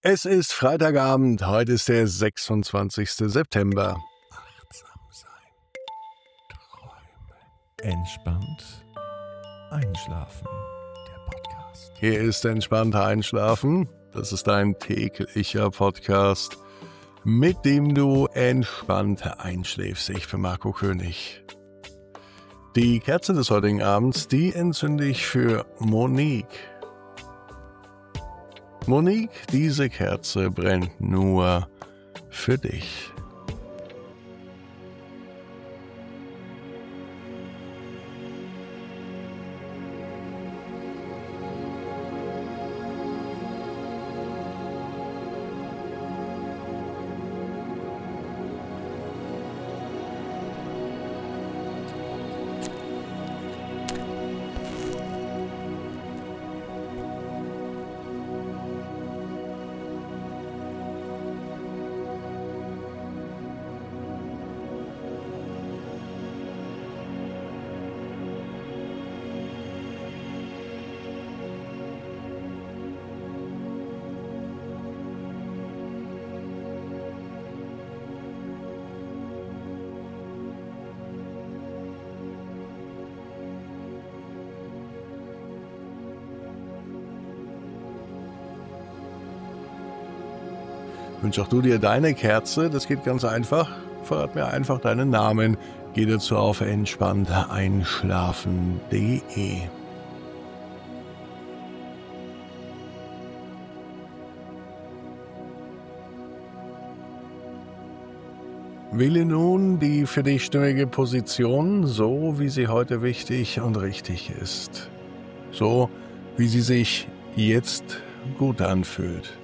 Es ist Freitagabend, heute ist der 26. September. Achtsam sein, träumen, entspannt einschlafen. Der Podcast. Hier ist entspannter Einschlafen. Das ist ein täglicher Podcast, mit dem du entspannter einschläfst. Ich bin Marco König. Die Kerze des heutigen Abends, die entzünde ich für Monique. Monique, diese Kerze brennt nur für dich. Wünsch auch du dir deine Kerze, das geht ganz einfach. Verrat mir einfach deinen Namen. Geh dazu auf entspanntereinschlafen.de. Wähle nun die für dich stimmige Position, so wie sie heute wichtig und richtig ist. So wie sie sich jetzt gut anfühlt.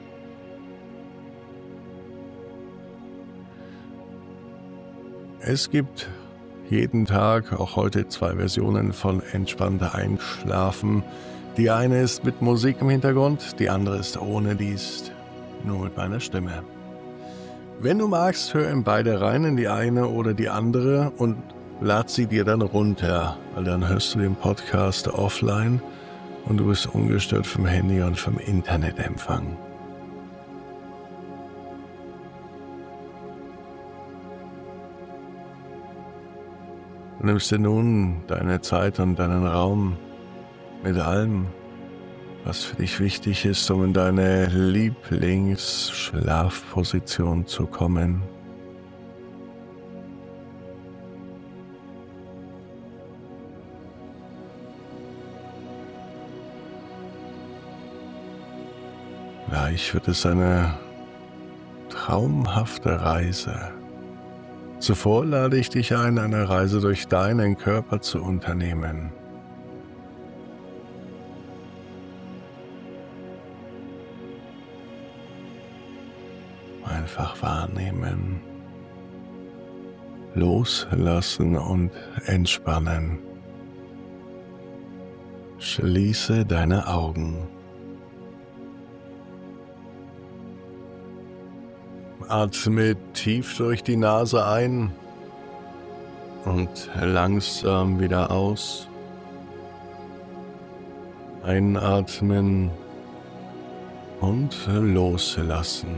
Es gibt jeden Tag, auch heute, 2 Versionen von entspannter Einschlafen. Die eine ist mit Musik im Hintergrund, die andere ist ohne, die ist nur mit meiner Stimme. Wenn du magst, hör in beide rein, in die eine oder die andere und lad sie dir dann runter, weil dann hörst du den Podcast offline und du bist ungestört vom Handy und vom Internetempfang. Du nimmst dir nun deine Zeit und deinen Raum mit allem, was für dich wichtig ist, um in deine Lieblingsschlafposition zu kommen. Gleich wird es eine traumhafte Reise. Zuvor lade ich dich ein, eine Reise durch deinen Körper zu unternehmen. Einfach wahrnehmen, loslassen und entspannen. Schließe deine Augen. Atme tief durch die Nase ein und langsam wieder aus. Einatmen und loslassen.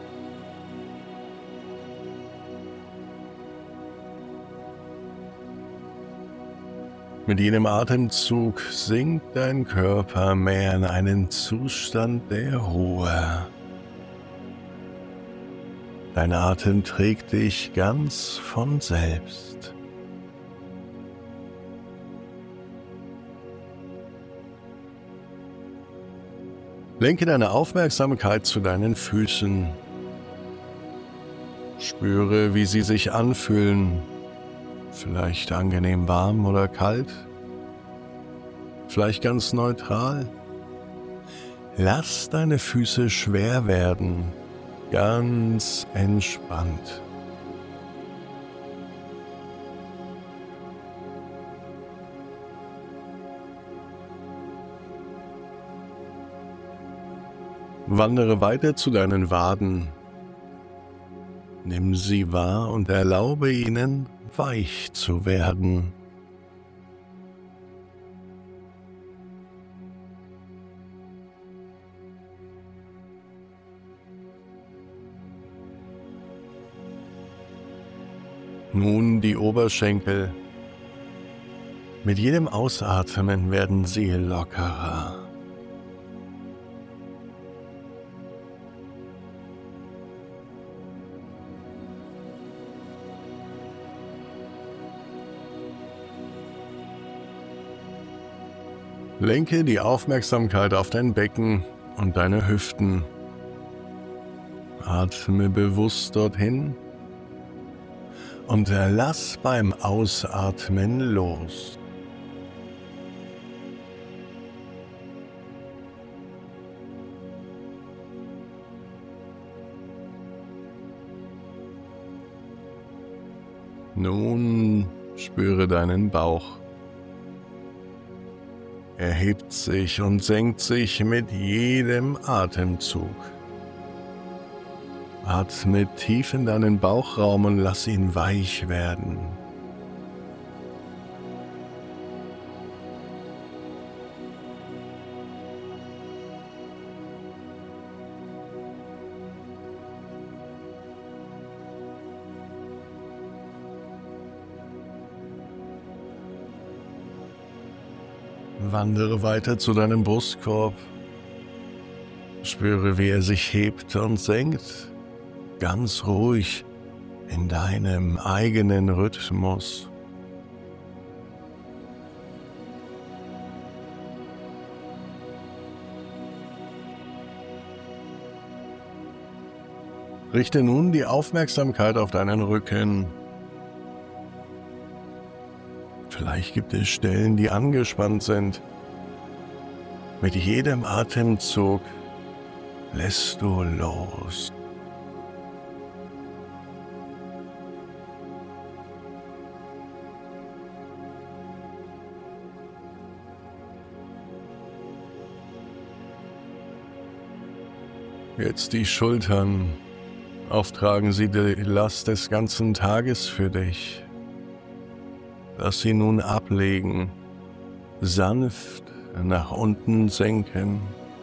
Mit jedem Atemzug sinkt dein Körper mehr in einen Zustand der Ruhe. Dein Atem trägt dich ganz von selbst. Lenke deine Aufmerksamkeit zu deinen Füßen. Spüre, wie sie sich anfühlen. Vielleicht angenehm warm oder kalt. Vielleicht ganz neutral. Lass deine Füße schwer werden. Ganz entspannt. Wandere weiter zu deinen Waden. Nimm sie wahr und erlaube ihnen, weich zu werden. Nun die Oberschenkel. Mit jedem Ausatmen werden sie lockerer. Lenke die Aufmerksamkeit auf dein Becken und deine Hüften. Atme bewusst dorthin und lass beim Ausatmen los. Nun spüre deinen Bauch. Er hebt sich und senkt sich mit jedem Atemzug. Atme tief in deinen Bauchraum und lass ihn weich werden. Wandere weiter zu deinem Brustkorb. Spüre, wie er sich hebt und senkt, ganz ruhig in deinem eigenen Rhythmus. Richte nun die Aufmerksamkeit auf deinen Rücken. Vielleicht gibt es Stellen, die angespannt sind. Mit jedem Atemzug lässt du los. Jetzt die Schultern. Auftragen sie die Last des ganzen Tages für dich. Lass sie nun ablegen, sanft nach unten senken.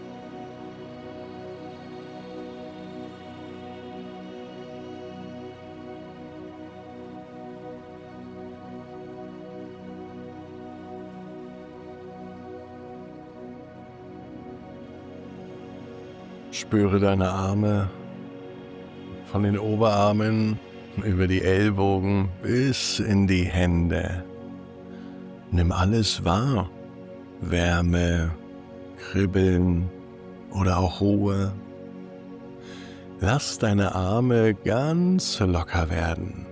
Spüre deine Arme von den Oberarmen über die Ellbogen bis in die Hände. Nimm alles wahr. Wärme, Kribbeln oder auch Ruhe. Lass deine Arme ganz locker werden.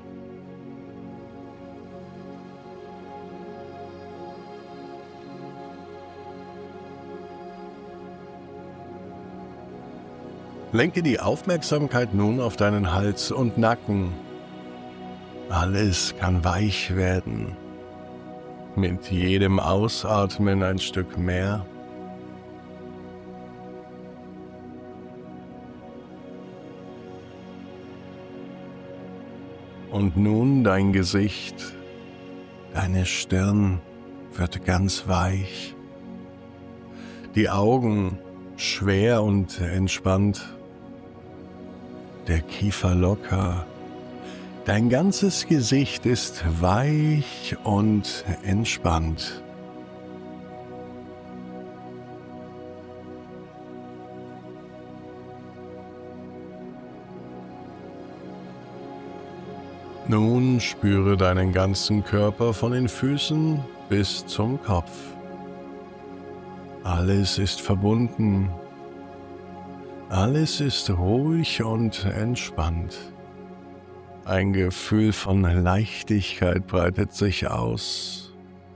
Lenke die Aufmerksamkeit nun auf deinen Hals und Nacken. Alles kann weich werden. Mit jedem Ausatmen ein Stück mehr. Und nun dein Gesicht, deine Stirn wird ganz weich. Die Augen schwer und entspannt. Der Kiefer locker. Dein ganzes Gesicht ist weich und entspannt. Nun spüre deinen ganzen Körper von den Füßen bis zum Kopf. Alles ist verbunden. Alles ist ruhig und entspannt. Ein Gefühl von Leichtigkeit breitet sich aus.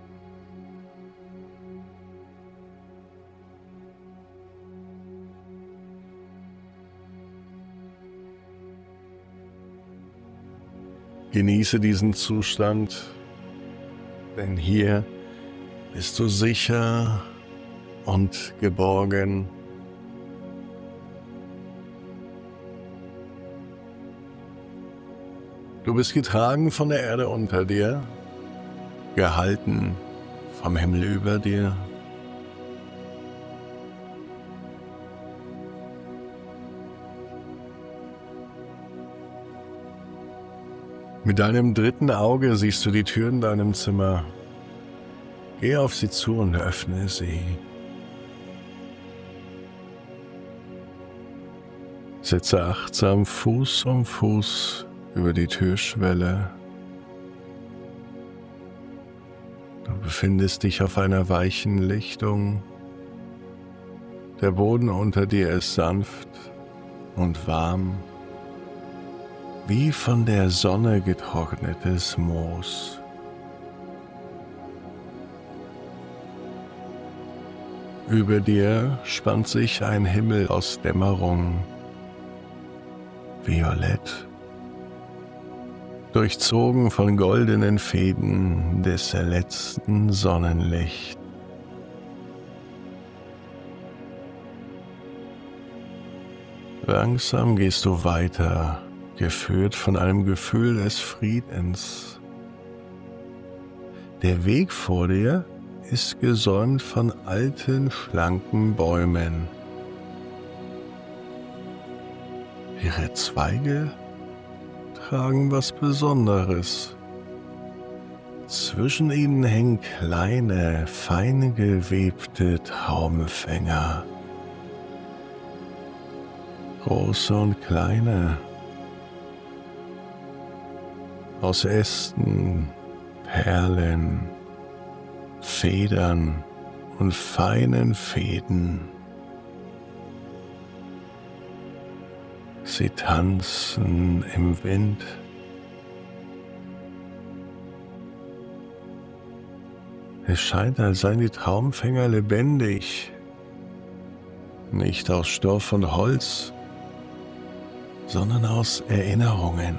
Genieße diesen Zustand, denn hier bist du sicher und geborgen. Du bist getragen von der Erde unter dir, gehalten vom Himmel über dir. Mit deinem dritten Auge siehst du die Tür in deinem Zimmer. Geh auf sie zu und öffne sie. Setze achtsam Fuß um Fuß über die Türschwelle. Du befindest dich auf einer weichen Lichtung. Der Boden unter dir ist sanft und warm, wie von der Sonne getrocknetes Moos. Über dir spannt sich ein Himmel aus Dämmerung, violett, durchzogen von goldenen Fäden des letzten Sonnenlichts. Langsam gehst du weiter, geführt von einem Gefühl des Friedens. Der Weg vor dir ist gesäumt von alten, schlanken Bäumen. Ihre Zweige tragen was Besonderes. Zwischen ihnen hängen kleine, fein gewebte Traumfänger. Große und kleine, aus Ästen, Perlen, Federn und feinen Fäden. Sie tanzen im Wind. Es scheint, als seien die Traumfänger lebendig, nicht aus Stoff und Holz, sondern aus Erinnerungen,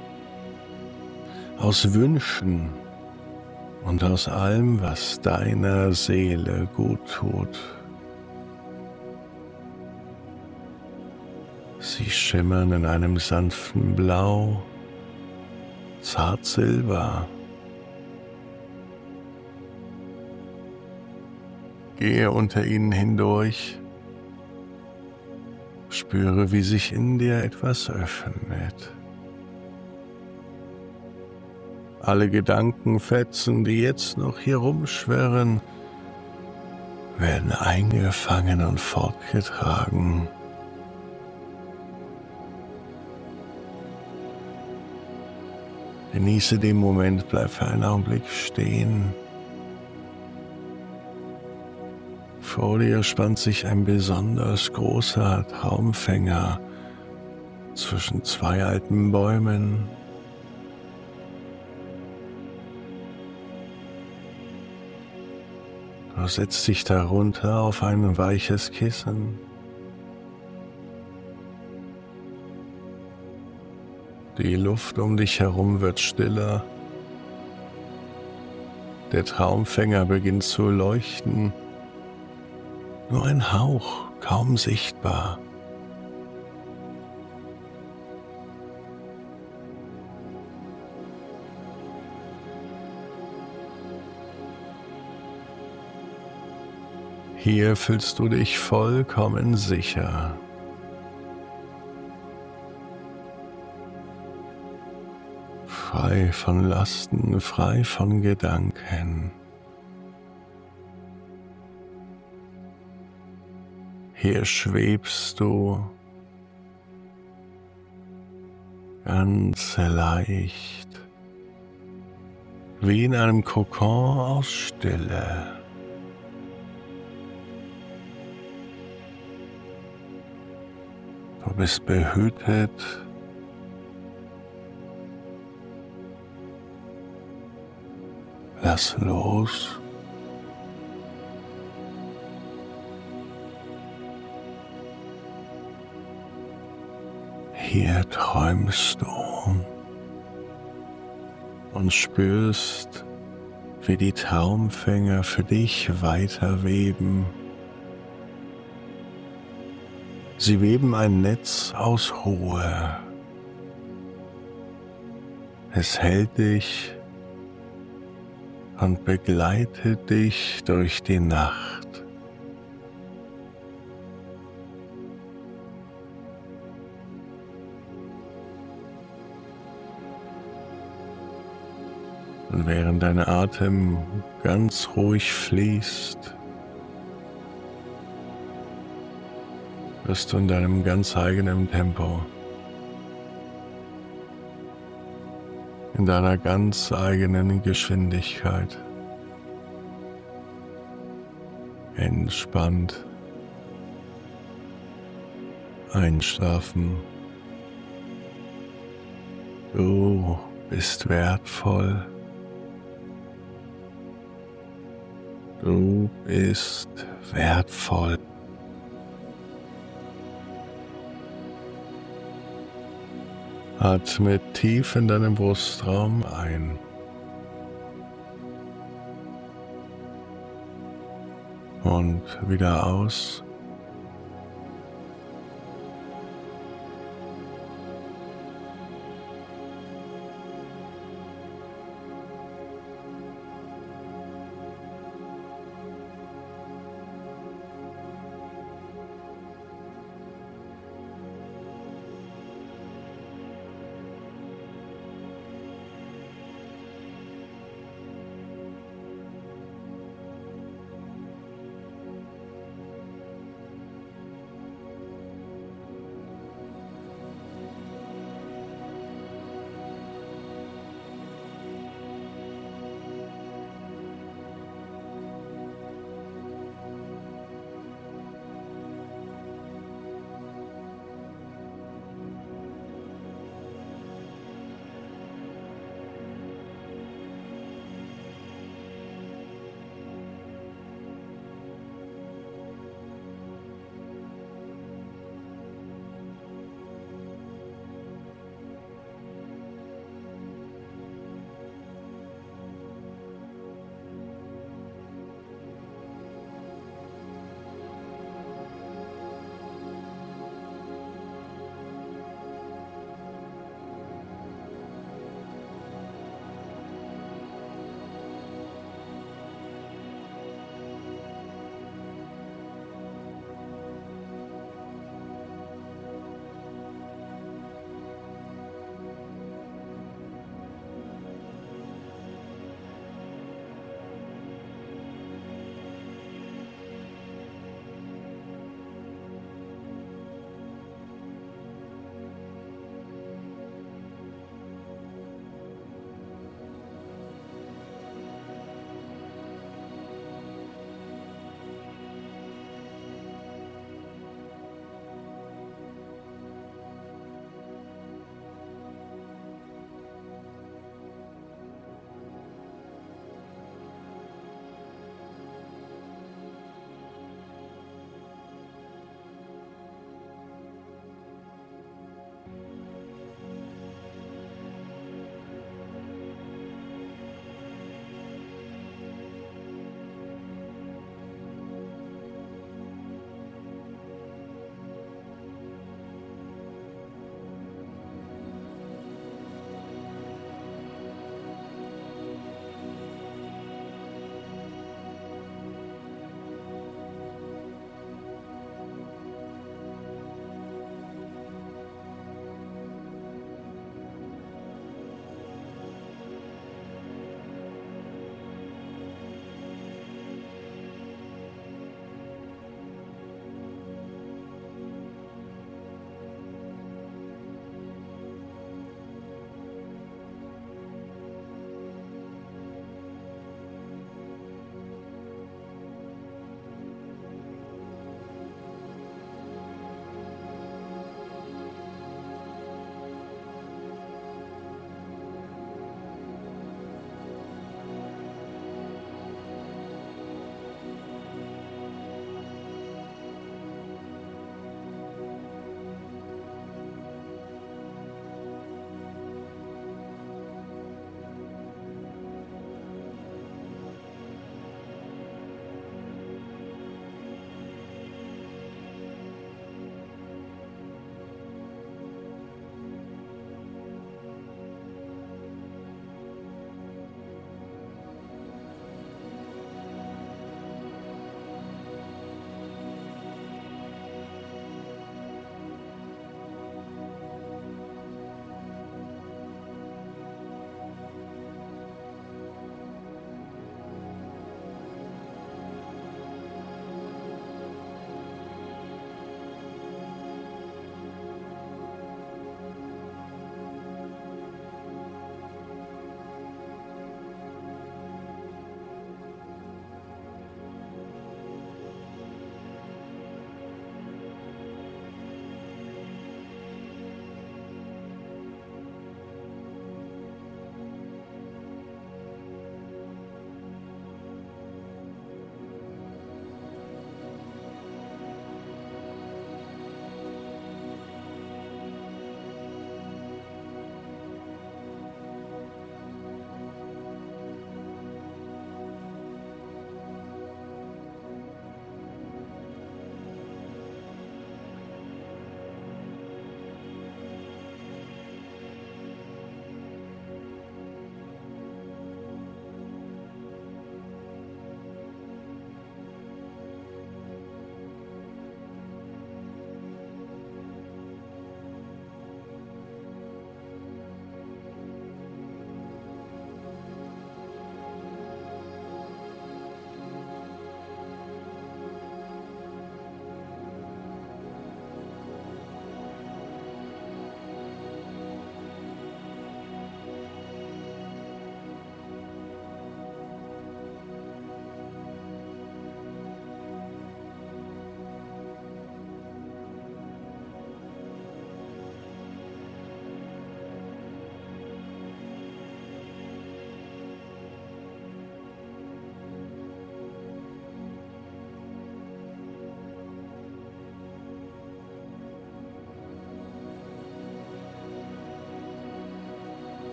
aus Wünschen und aus allem, was deiner Seele gut tut. Sie schimmern in einem sanften Blau, zart silber. Gehe unter ihnen hindurch. Spüre, wie sich in dir etwas öffnet. Alle Gedankenfetzen, die jetzt noch hier rumschwirren, werden eingefangen und fortgetragen. Genieße den Moment, bleib für einen Augenblick stehen. Vor dir spannt sich ein besonders großer Traumfänger zwischen zwei alten Bäumen. Du setzt dich darunter auf ein weiches Kissen. Die Luft um dich herum wird stiller. Der Traumfänger beginnt zu leuchten. Nur ein Hauch, kaum sichtbar. Hier fühlst du dich vollkommen sicher. Frei von Lasten, frei von Gedanken. Hier schwebst du ganz leicht, wie in einem Kokon aus Stille. Du bist behütet. Lass los. Hier träumst du und spürst, wie die Traumfänger für dich weiterweben. Sie weben ein Netz aus Ruhe. Es hält dich und begleitet dich durch die Nacht. Und während dein Atem ganz ruhig fließt, wirst du in deinem ganz eigenen Tempo, in deiner ganz eigenen Geschwindigkeit entspannt einschlafen. Du bist wertvoll. Du bist wertvoll. Atme tief in deinen Brustraum ein und wieder aus.